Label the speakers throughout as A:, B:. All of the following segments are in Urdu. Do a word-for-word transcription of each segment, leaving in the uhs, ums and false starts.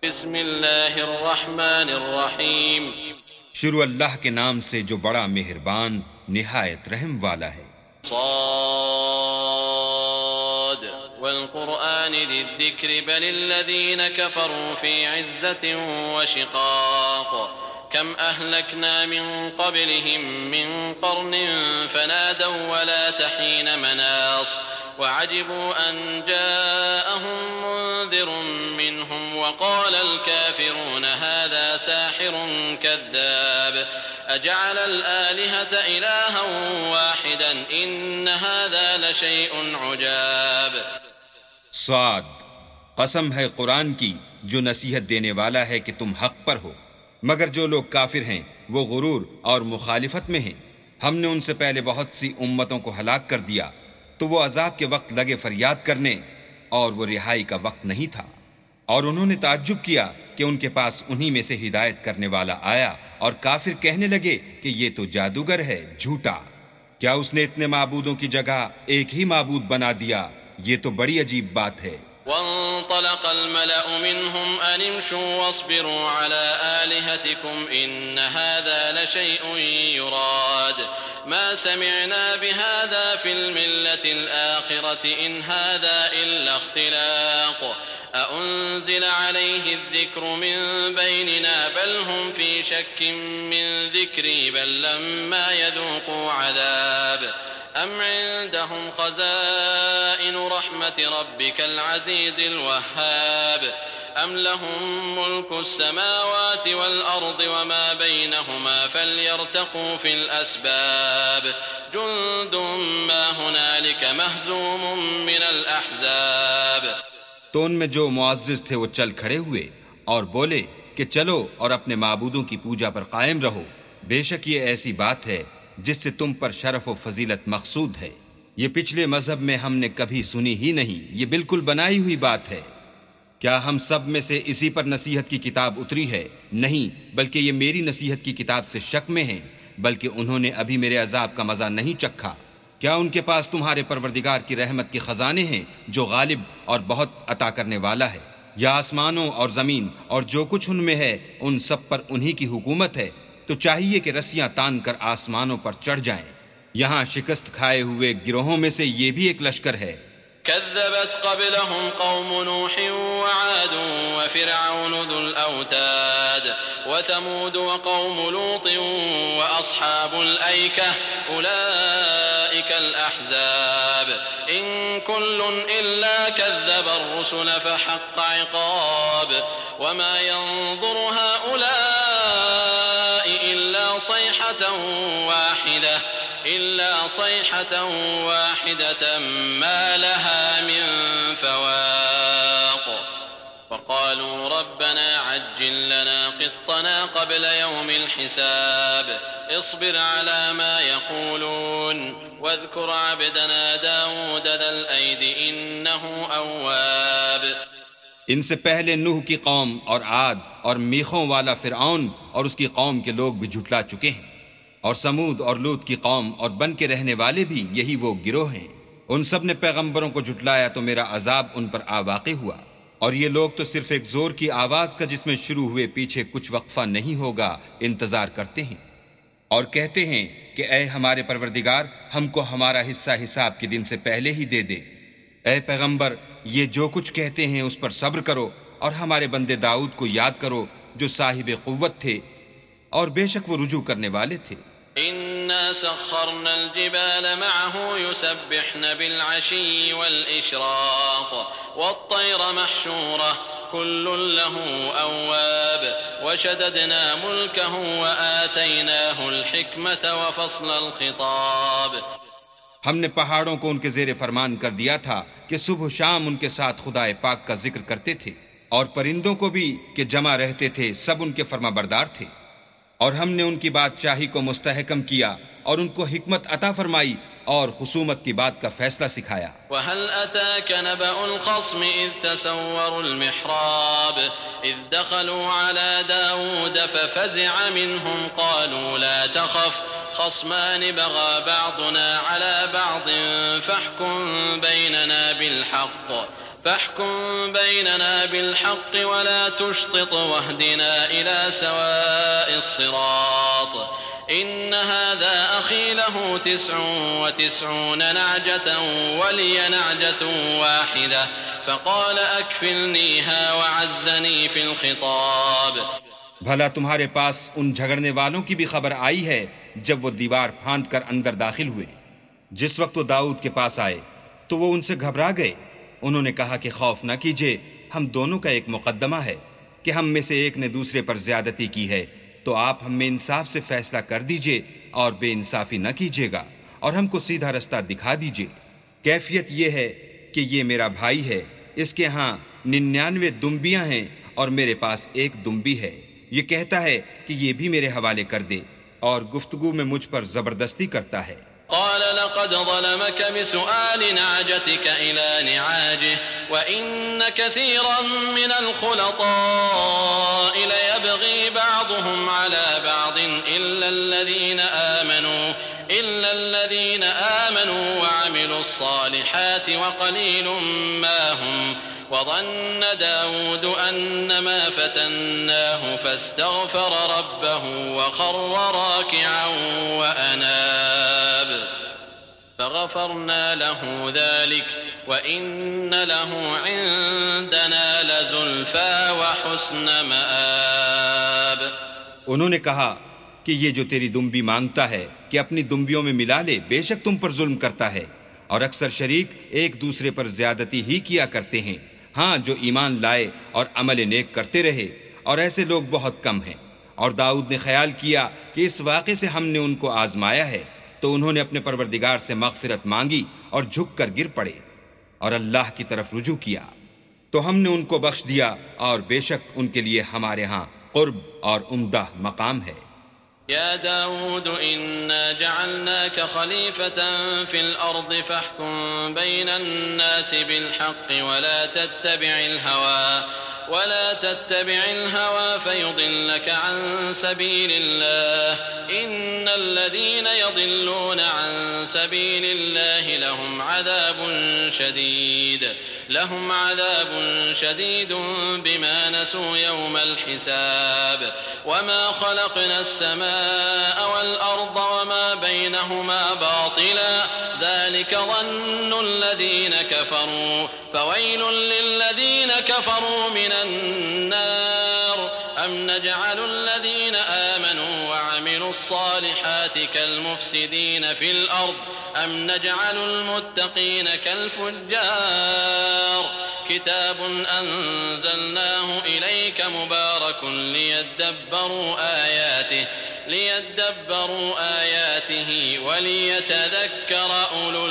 A: بسم اللہ الرحمن الرحیم
B: شروع اللہ کے نام سے جو بڑا مہربان نہایت رحم والا ہے۔
A: صاد والقرآن ذی الذکر بل الذین کفروا فی عزة وشقاق کم اہلکنا من قبلهم من قرن فنادوا ولا تحین مناص وعجبوا ان جاءهم منذر منهم وقال الكافرون هذا ساحر كذاب اجعل الآلهة إلها واحدا ان هذا لشيء عجاب۔
B: صاد، قسم ہے قرآن کی جو نصیحت دینے والا ہے کہ تم حق پر ہو، مگر جو لوگ کافر ہیں وہ غرور اور مخالفت میں ہیں۔ ہم نے ان سے پہلے بہت سی امتوں کو ہلاک کر دیا تو وہ عذاب کے وقت لگے فریاد کرنے اور وہ رہائی کا وقت نہیں تھا، اور انہوں نے تعجب کیا کہ ان کے پاس انہی میں سے ہدایت کرنے والا آیا، اور کافر کہنے لگے کہ یہ تو جادوگر ہے، جھوٹا، کیا اس نے اتنے معبودوں کی جگہ ایک ہی معبود بنا دیا؟ یہ تو بڑی عجیب بات ہے۔
A: وانطلق الملأ منهم أن امشوا واصبروا على آلهتكم إن هذا لشيء يراد ما سمعنا بهذا في الملة الآخرة إن هذا إلا اختلاق أأنزل عليه الذكر من بيننا بل هم في شك من ذكري بل لما يذوقوا عذاب أم عندهم خزائن رحمة ربك العزيز الوهاب أم لهم ملك السماوات والأرض وما بينهما فليرتقوا في الأسباب جند ما هنالك مهزوم من الأحزاب۔
B: تو ان میں جو معزز تھے وہ چل کھڑے ہوئے اور بولے کہ چلو اور اپنے معبودوں کی پوجا پر قائم رہو، بے شک یہ ایسی بات ہے جس سے تم پر شرف و فضیلت مقصود ہے، یہ پچھلے مذہب میں ہم نے کبھی سنی ہی نہیں، یہ بالکل بنائی ہوئی بات ہے۔ کیا ہم سب میں سے اسی پر نصیحت کی کتاب اتری ہے؟ نہیں، بلکہ یہ میری نصیحت کی کتاب سے شک میں ہیں، بلکہ انہوں نے ابھی میرے عذاب کا مزہ نہیں چکھا۔ کیا ان کے پاس تمہارے پروردگار کی رحمت کے خزانے ہیں جو غالب اور بہت عطا کرنے والا ہے؟ یا آسمانوں اور زمین اور جو کچھ ان میں ہے ان سب پر انہی کی حکومت ہے، تو چاہیے کہ رسیاں تان کر آسمانوں پر چڑھ جائیں۔ یہاں شکست کھائے ہوئے گروہوں میں سے یہ بھی ایک لشکر ہے۔
A: كذبت قبلهم قوم نوح وعاد وفرعون ذو الأوتاد وثمود وقوم لوط وأصحاب الأيكة أولئك الأحزاب إن كل إلا كذب الرسل فحق عقاب وما ينظر هؤلاء إلا صيحة واحدة إلا صيحة واحدة ما لها من فواق وقالوا ربنا عجل لنا قطنا قبل يوم الحساب اصبر على ما يقولون واذكر عبدنا داود ذا الأيد إنه أواب۔
B: ان سے پہلے نوح کی قوم اور عاد اور میخوں والا فرعون اور اس کی قوم کے لوگ بھی جھٹلا چکے ہیں، اور سمود اور لوط کی قوم اور بن کے رہنے والے بھی یہی وہ گروہ ہیں۔ ان سب نے پیغمبروں کو جھٹلایا تو میرا عذاب ان پر آ واقع ہوا، اور یہ لوگ تو صرف ایک زور کی آواز کا جس میں شروع ہوئے پیچھے کچھ وقفہ نہیں ہوگا انتظار کرتے ہیں، اور کہتے ہیں کہ اے ہمارے پروردگار ہم کو ہمارا حصہ حساب کے دن سے پہلے ہی دے دے۔ اے پیغمبر یہ جو کچھ کہتے ہیں اس پر صبر کرو، اور ہمارے بندے داؤد کو یاد کرو جو صاحب قوت تھے اور بے شک وہ رجوع کرنے والے تھے۔
A: إنا سخرنا الجبال معه يسبحن بالعشي والإشراق والطير محشورة كل له أواب وشددنا ملكه وآتيناه الحكمة وفصل الخطاب۔
B: ہم نے پہاڑوں کو ان کے زیر فرمان کر دیا تھا کہ صبح و شام ان کے ساتھ خدائے پاک کا ذکر کرتے تھے، اور پرندوں کو بھی کہ جمع رہتے تھے، سب ان کے فرما بردار تھے، اور ہم نے ان کی بادشاہی کو مستحکم کیا اور ان کو حکمت عطا فرمائی اور خصومت کی بات کا فیصلہ سکھایا۔
A: وَهَلْ أَتَاكَ نَبَأُ الْخَصْمِ إِذْ تَسَوَّرُوا الْمِحْرَابَ إِذْ دَخَلُوا عَلَى دَاوُودَ فَفَزِعَ مِنْهُمْ قَالُوا لَا تَخَفْ خصمان بغى بعضنا على بعض فاحكم بيننا بالحق فاحكم بيننا بالحق ولا تشطط واهدنا إلى سواء الصراط إن هذا أخي له تسع وتسعون نعجة ولي نعجة واحدة فقال أكفلنيها وعزني في الخطاب.
B: بھلا تمہارے پاس ان جھگڑنے والوں کی بھی خبر آئی ہے جب وہ دیوار پھاند کر اندر داخل ہوئے؟ جس وقت وہ داؤد کے پاس آئے تو وہ ان سے گھبرا گئے. انہوں نے کہا کہ خوف نہ کیجیے، ہم دونوں کا ایک مقدمہ ہے کہ ہم میں سے ایک نے دوسرے پر زیادتی کی ہے، تو آپ ہم میں انصاف سے فیصلہ کر دیجئے اور بے انصافی نہ کیجیے گا اور ہم کو سیدھا رستہ دکھا دیجئے. کیفیت یہ ہے کہ یہ میرا بھائی ہے، اس کے ہاں ننانوے دمبیاں ہیں اور میرے پاس ایک دمبی ہے. یہ کہتا ہے کہ یہ بھی میرے حوالے کر دے اور گفتگو میں مجھ پر زبردستی کرتا ہے.
A: قال لقد ظلمك بسؤال نعجتك إلى نعاجه وإن كثيرا من الخلطاء ليبغي بعضهم على بعض إلا الذين آمنوا إلا الذين آمنوا وعملوا الصالحات وقليل ما هم وظن داود أنما فتناه فاستغفر ربه وخر راكعا وأناب فغفرنا له ذلك وإن له عندنا لزلفى وحسن مآب.
B: انہوں نے کہا کہ یہ جو تیری دمبی مانگتا ہے کہ اپنی دمبیوں میں ملا لے، بے شک تم پر ظلم کرتا ہے اور اکثر شریک ایک دوسرے پر زیادتی ہی کیا کرتے ہیں. ہاں جو ایمان لائے اور عمل نیک کرتے رہے، اور ایسے لوگ بہت کم ہیں. اور داؤد نے خیال کیا کہ اس واقعے سے ہم نے ان کو آزمایا ہے، تو انہوں نے اپنے پروردگار سے مغفرت مانگی اور جھک کر گر پڑے اور اللہ کی طرف رجوع کیا، تو ہم نے ان کو بخش دیا، اور بے شک ان کے لیے ہمارے ہاں قرب اور عمدہ مقام ہے.
A: يا داود إنا جعلناك خليفة في الأرض فاحكم بين الناس بالحق ولا تتبع الهوى ولا تتبع الهوى فيضلك عن سبيل الله إن الذين يضلون عن سبيل الله لهم عذاب شديد لهم عذاب شديد بما نسوا يوم الحساب وما خلقنا السماء والأرض وما بينهما باطلا ذلك ظن الذين كفروا فويل للذين كفروا من النار أم نجعل الذين آمنوا وعملوا الصالحات كالمفسدين في الأرض أم نجعل المتقين كالفجار كتاب أنزلناه إليك مبارك ليدبروا آياته ليدبروا آياته وليتذكر أولو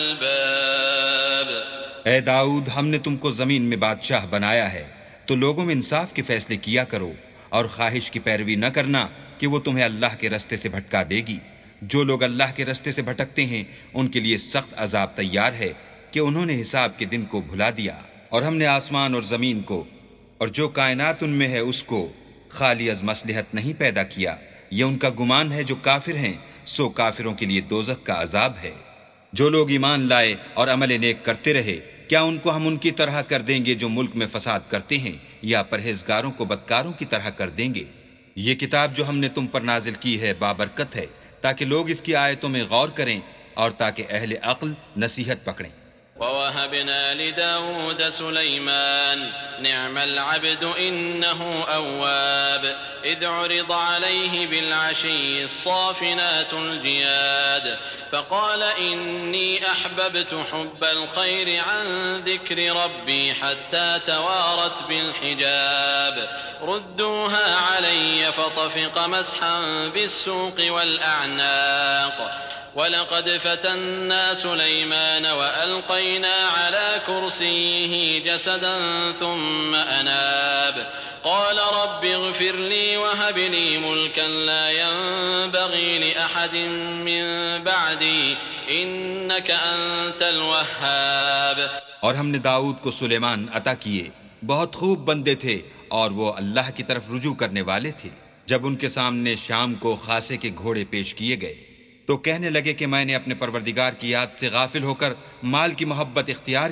A: الألباب.
B: اے داؤد، ہم نے تم کو زمین میں بادشاہ بنایا ہے، تو لوگوں میں انصاف کے فیصلے کیا کرو اور خواہش کی پیروی نہ کرنا کہ وہ تمہیں اللہ کے رستے سے بھٹکا دے گی. جو لوگ اللہ کے رستے سے بھٹکتے ہیں ان کے لیے سخت عذاب تیار ہے کہ انہوں نے حساب کے دن کو بھلا دیا. اور ہم نے آسمان اور زمین کو اور جو کائنات ان میں ہے اس کو خالی از مصلحت نہیں پیدا کیا. یہ ان کا گمان ہے جو کافر ہیں، سو کافروں کے لیے دوزخ کا عذاب ہے. جو لوگ ایمان لائے اور عمل نیک کرتے رہے، کیا ان کو ہم ان کی طرح کر دیں گے جو ملک میں فساد کرتے ہیں، یا پرہیزگاروں کو بدکاروں کی طرح کر دیں گے؟ یہ کتاب جو ہم نے تم پر نازل کی ہے بابرکت ہے، تاکہ لوگ اس کی آیتوں میں غور کریں اور تاکہ اہل عقل نصیحت پکڑیں.
A: وَوَهَبْنَا لِدَاوُودَ سُلَيْمَانَ نِعْمَ الْعَبْدُ إِنَّهُ أَوَّابٌ إِذْ عُرِضَ عَلَيْهِ بِالْعَشِيِّ الصَّافِنَاتُ الْجِيَادُ فَقَالَ إِنِّي أَحْبَبْتُ حُبَّ الْخَيْرِ عَنْ ذِكْرِ رَبِّي حَتَّى تَوَارَتْ بِالْحِجَابِ رُدُّوهَا عَلَيَّ فَطَفِقَ مَسْحًا بِالسُّوقِ وَالْأَعْنَاقِ وَلَقَدْ فَتَنَّا سُلَيْمَانَ وَأَلْقَيْنَا عَلَى كُرْسِيِّهِ جَسَدًا ثُمَّ أَنَابَ قَالَ رَبِّ اغْفِرْ لِي وَهَبْ لِي مُلْكًا لَا يَنبَغِي لِأَحَدٍ مِّن بَعْدِي إِنَّكَ أَنتَ الْوَهَّابُ.
B: اور ہم نے داؤد کو سلیمان عطا کیے، بہت خوب بندے تھے اور وہ اللہ کی طرف رجوع کرنے والے تھے. جب ان کے سامنے شام کو خاصے کے گھوڑے پیش کیے گئے تو کہنے لگے کہ میں نے اپنے پروردگار کی یاد سے غافل ہو کر مال کی محبت اختیار کی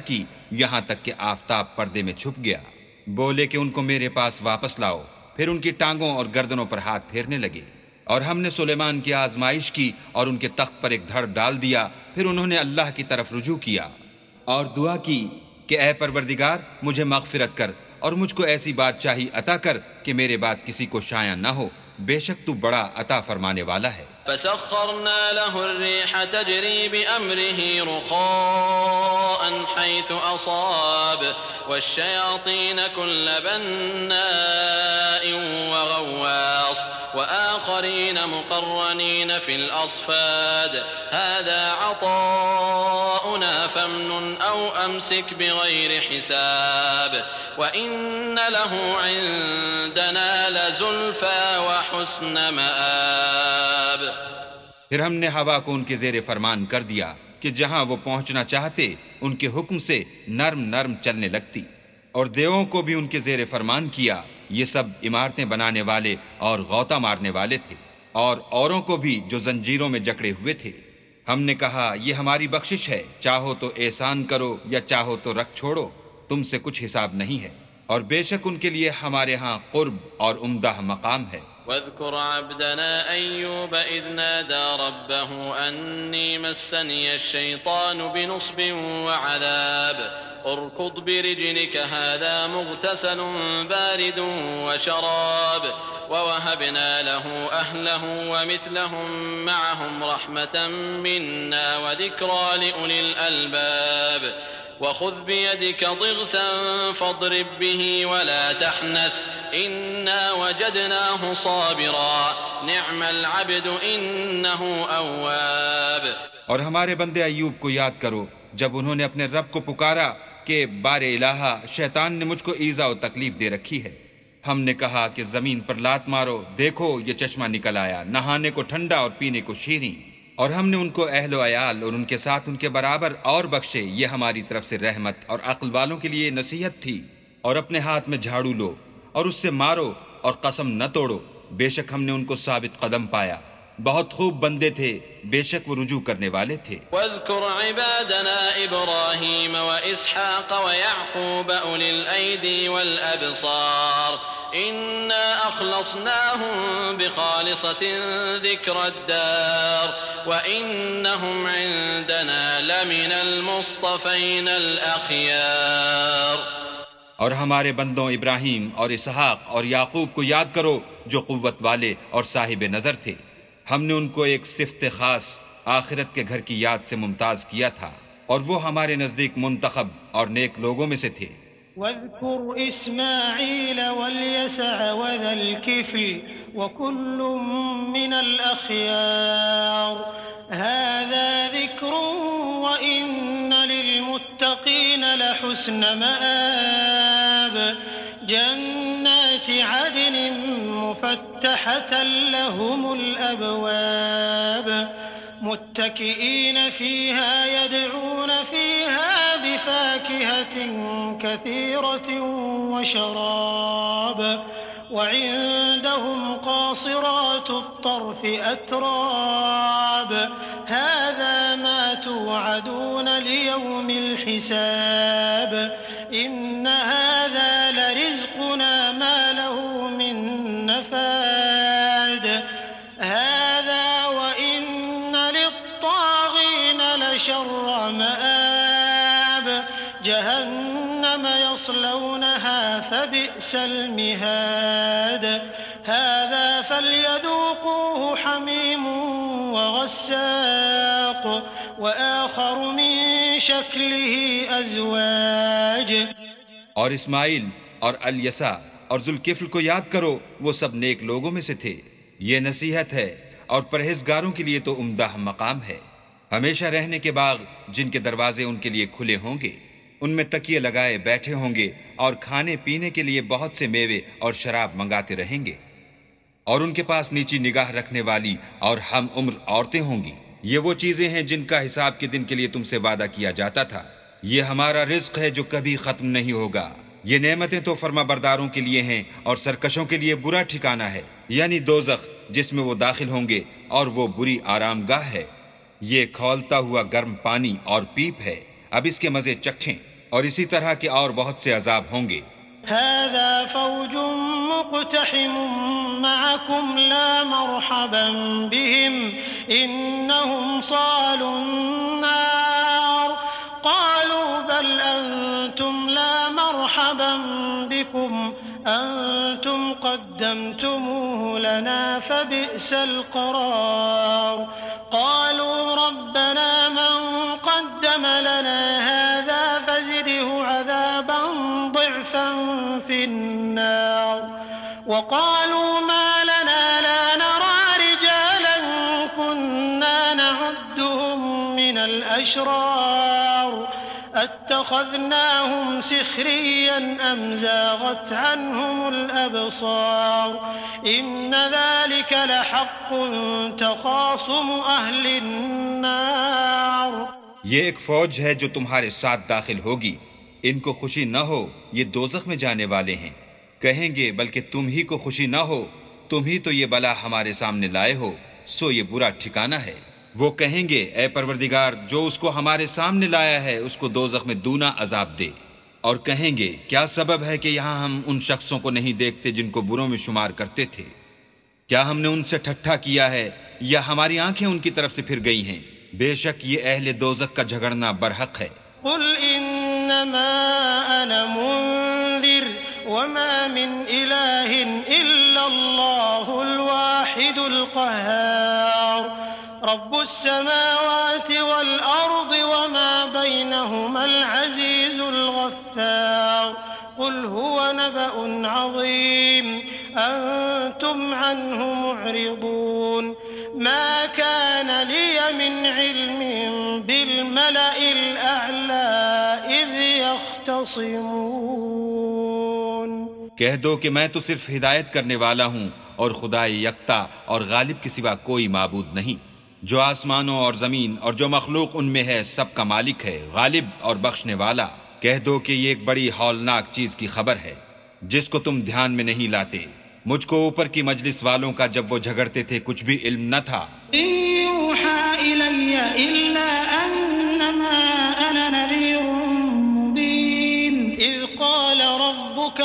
B: یہاں تک کہ آفتاب پردے میں چھپ گیا۔ بولے کہ ان کو میرے پاس واپس لاؤ، پھر ان کی ٹانگوں اور گردنوں پر ہاتھ پھیرنے لگے۔ اور ہم نے سلیمان کی آزمائش کی اور ان کے تخت پر ایک دھڑ ڈال دیا، پھر انہوں نے اللہ کی طرف رجوع کیا اور دعا کی کہ اے پروردگار مجھے مغفرت کر اور مجھ کو ایسی بادشاہی عطا کر کہ میرے بعد کسی کو شایع نہ ہو، بے شک تو بڑا عطا فرمانے والا ہے۔
A: فسخرنا له الريح تجري بأمره رخاء حيث أصاب والشياطين كل بناء وغواص وآخرين مقرنين في الأصفاد هذا عطاؤنا فامنن أو أمسك بغير حساب وإن له عندنا لزلفى وحسن مآب۔
B: پھر ہم نے ہوا کو ان کے زیر فرمان کر دیا کہ جہاں وہ پہنچنا چاہتے ان کے حکم سے نرم نرم چلنے لگتی، اور دیووں کو بھی ان کے زیر فرمان کیا، یہ سب عمارتیں بنانے والے اور غوطہ مارنے والے تھے، اور اوروں کو بھی جو زنجیروں میں جکڑے ہوئے تھے۔ ہم نے کہا یہ ہماری بخشش ہے، چاہو تو احسان کرو یا چاہو تو رکھ چھوڑو، تم سے کچھ حساب نہیں ہے، اور بے شک ان کے لیے ہمارے ہاں قرب اور عمدہ مقام ہے۔
A: واذكر عبدنا أيوب إذ نادى ربه أني مسني الشيطان بنصب وعذاب اركض برجلك هذا مغتسل بارد وشراب ووهبنا له أهله ومثلهم معهم رحمة منا وذكرى لأولي الألباب وخذ بيدك ضغثا فاضرب به ولا تحنث إنا وجدناه صابرا نعم العبد إنه أواب۔
B: اور ہمارے بندے ایوب کو یاد کرو جب انہوں نے اپنے رب کو پکارا کہ بار الہا شیطان نے مجھ کو ایذا و تکلیف دے رکھی ہے۔ ہم نے کہا کہ زمین پر لات مارو، دیکھو یہ چشمہ نکل آیا، نہانے کو ٹھنڈا اور پینے کو شیریں، اور ہم نے ان کو اہل و عیال اور ان کے ساتھ ان کے برابر اور بخشے، یہ ہماری طرف سے رحمت اور عقل والوں کے لیے نصیحت تھی۔ اور اپنے ہاتھ میں جھاڑو لو اور اس سے مارو اور قسم نہ توڑو، بے شک ہم نے ان کو ثابت قدم پایا، بہت خوب بندے تھے، بے شک وہ رجوع کرنے والے تھے۔
A: واذكر عبادنا إبراهيم وإسحاق ويعقوب أولي الأيدي والأبصار إنا أخلصناهم بخالصة ذكر الدار وإنهم عندنا لمن المصطفين الأخيار۔
B: اور ہمارے بندوں ابراہیم اور اسحاق اور یعقوب کو یاد کرو جو قوت والے اور صاحب نظر تھے، ہم نے ان کو ایک صفت خاص آخرت کے گھر کی یاد سے ممتاز کیا تھا، اور وہ ہمارے نزدیک منتخب اور نیک لوگوں میں سے تھے۔
C: واذكر إسماعيل واليسع وذا الكفل وكل من الأخيار هذا ذكر وإن للمتقين لحسن مآب جنات عدن مفتحة لهم الأبواب متكئين فيها يدعون فيها بفاكهة كثيرة وشراب وعندهم قاصرات الطرف أتراب هذا ما توعدون ليوم الحساب إن هذا لرزقنا ما له من نفاد هذا وإن للطاغين لشر مآب جهنم يصلونها فبئس المهاد هذا فليذوقوه حميم وغساق وآخر من شكله أزواج۔
B: اور اسماعیل اور الیسع اور ذوالکفل کو یاد کرو، وہ سب نیک لوگوں میں سے تھے، یہ نصیحت ہے اور پرہیزگاروں کے لیے تو عمدہ مقام ہے۔ ہمیشہ رہنے کے باغ جن کے دروازے ان کے لیے کھلے ہوں گے، ان میں تکیے لگائے بیٹھے ہوں گے، اور کھانے پینے کے لیے بہت سے میوے اور شراب منگاتے رہیں گے، اور ان کے پاس نیچی نگاہ رکھنے والی اور ہم عمر عورتیں ہوں گی۔ یہ وہ چیزیں ہیں جن کا حساب کے دن کے لیے تم سے وعدہ کیا جاتا تھا، یہ ہمارا رزق ہے جو کبھی ختم نہیں ہوگا۔ یہ نعمتیں تو فرما برداروں کے لیے ہیں اور سرکشوں کے لیے برا ٹھکانہ ہے، یعنی دوزخ جس میں وہ داخل ہوں گے، اور وہ بری آرام گاہ ہے۔ یہ کھولتا ہوا گرم پانی اور پیپ ہے، اب اس کے مزے چکھیں۔ اور اسی طرح کے اور بہت سے عذاب ہوں گے۔
C: هذا فوج مقتحم معكم لا مرحبا بهم إنهم صالوا النار قالوا بل أنتم لا مرحبا بكم أنتم قدمتموه لنا فبئس القرار قالوا ربنا من قدم لنا هذا فزده عذابا ضعفا في النار وقالوا ما لنا لا نرى رجالا كنا نعدهم من الأشرار اتخذناهم سخريا أم زاغت عنهم الأبصار إن ذلك لحق تخاصم أهل النار۔
B: یہ ایک فوج ہے جو تمہارے ساتھ داخل ہوگی، ان کو خوشی نہ ہو یہ دوزخ میں جانے والے ہیں۔ کہیں گے بلکہ تم ہی کو خوشی نہ ہو، تم ہی تو یہ بلا ہمارے سامنے لائے ہو، سو یہ برا ٹھکانہ ہے۔ وہ کہیں گے اے پروردگار جو اس کو ہمارے سامنے لایا ہے اس کو دوزخ میں دونا عذاب دے، اور کہیں گے کیا سبب ہے کہ یہاں ہم ان شخصوں کو نہیں دیکھتے جن کو بروں میں شمار کرتے تھے؟ کیا ہم نے ان سے ٹھٹھا کیا ہے یا ہماری آنکھیں ان کی طرف سے پھر گئی ہیں؟ بے شک یہ اہل دوزخ کا جھگڑنا برحق ہے۔
C: قل انما انا منذر وما من اله الا الله الواحد القهار رب السماوات والارض وما بينهما العزيز الغفار قل هو نبأ عظيم أنتم عنه معرضون ما كان لي من علم بالملأ الأعلى إذ يختصمون۔
B: کہہ دو کہ میں تو صرف ہدایت کرنے والا ہوں اور خدا یکتا اور غالب کے سوا کوئی معبود نہیں، جو آسمانوں اور زمین اور جو مخلوق ان میں ہے سب کا مالک ہے، غالب اور بخشنے والا۔ کہہ دو کہ یہ ایک بڑی ہولناک چیز کی خبر ہے جس کو تم دھیان میں نہیں لاتے۔ مجھ کو اوپر کی مجلس والوں کا جب وہ جھگڑتے تھے کچھ بھی علم نہ تھا۔
C: إن يوحى إلي إلا أنما أنا نذير مبين إذ قال ربك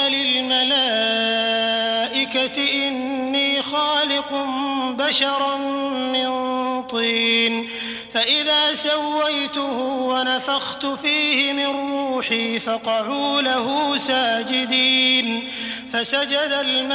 C: للملائكة إني خالق بشرا من طين فإذا سويته ونفخت فيه من روحي فقعوا له ساجدين فسجد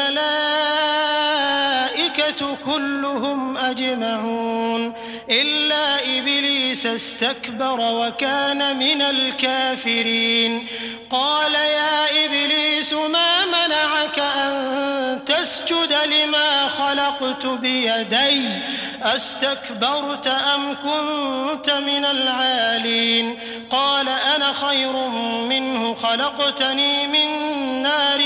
C: الملائكة كلهم أجمعون إلا إبليس استكبر وكان من الكافرين قال يا إبليس ما منعك أن تسجد لما خلقت بيدي أستكبرت أم كنت من العالين قال أنا خير منه خلقتني من نار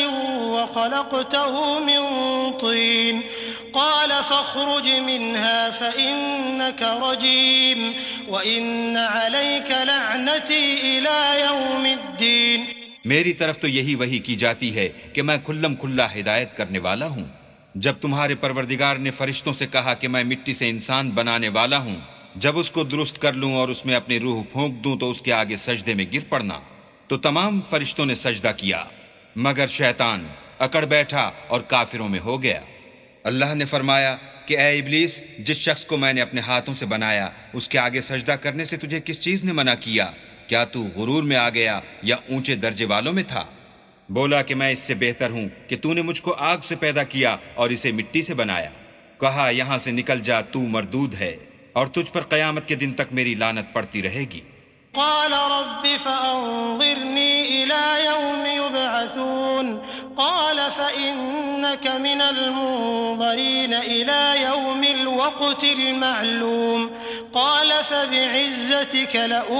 C: وخلقته من طين قال فاخرج منها فإنك رجيم وإن عليك لعنتي إلى يوم الدين۔
B: میری طرف تو یہی وحی کی جاتی ہے کہ میں کھلم کھلا ہدایت کرنے والا ہوں۔ جب تمہارے پروردگار نے فرشتوں سے کہا کہ میں مٹی سے انسان بنانے والا ہوں، جب اس کو درست کر لوں اور اس میں اپنی روح پھونک دوں تو اس کے آگے سجدے میں گر پڑنا، تو تمام فرشتوں نے سجدہ کیا مگر شیطان اکڑ بیٹھا اور کافروں میں ہو گیا۔ اللہ نے فرمایا کہ اے ابلیس، جس شخص کو میں نے اپنے ہاتھوں سے بنایا اس کے آگے سجدہ کرنے سے تجھے کس چیز نے منع کیا؟ کیا تو غرور میں آ گیا یا اونچے درجے والوں میں تھا؟ بولا کہ میں اس سے بہتر ہوں کہ تو نے مجھ کو آگ سے پیدا کیا اور اسے مٹی سے بنایا۔ کہا یہاں سے نکل جا، تو مردود ہے اور تجھ پر قیامت کے دن تک میری لعنت پڑتی رہے گی۔
C: قال رب فأنظرني إلى يوم يبعثون قال فإنك من المنظرين إلى يوم الوقت المعلوم قال فبعزتك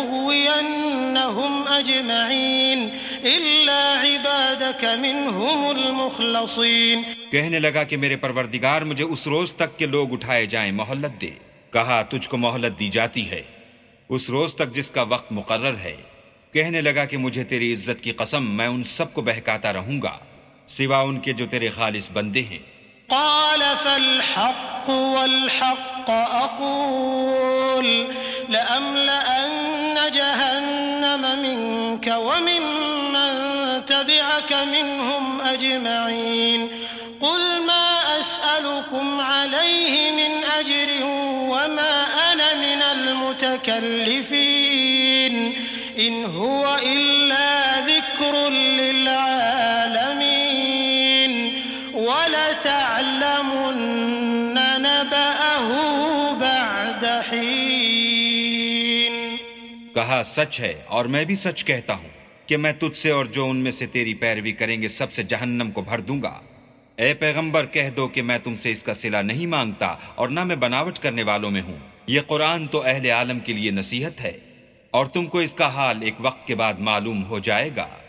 C: لأغوينهم أجمعين إلا عبادك منهم المخلصين۔
B: کہنے لگا کہ میرے پروردگار مجھے اس روز تک کہ لوگ اٹھائے جائیں مہلت دے۔ کہا تجھ کو مہلت دی جاتی ہے اس روز تک جس کا وقت مقرر ہے۔ کہنے لگا کہ مجھے تیری عزت کی قسم میں ان سب کو بہکاتا رہوں گا سوا ان کے جو تیرے خالص بندے ہیں۔
C: قال فالحق والحق أقول لأملأن جهنم جهنم منك وممن تبعك منهم أجمعين قل ما أسألكم عليه من أجر وما أنا من المتكلفين إن هو إلا ذكر للعالمين وَلَتَعْلَمُنَّ نَبَأَهُ بَعْدَ حِينٍ۔
B: کہا سچ ہے اور میں بھی سچ کہتا ہوں کہ میں تجھ سے اور جو ان میں سے تیری پیروی کریں گے سب سے جہنم کو بھر دوں گا۔ اے پیغمبر کہہ دو کہ میں تم سے اس کا صلہ نہیں مانگتا اور نہ میں بناوٹ کرنے والوں میں ہوں۔ یہ قرآن تو اہل عالم کے لیے نصیحت ہے اور تم کو اس کا حال ایک وقت کے بعد معلوم ہو جائے گا۔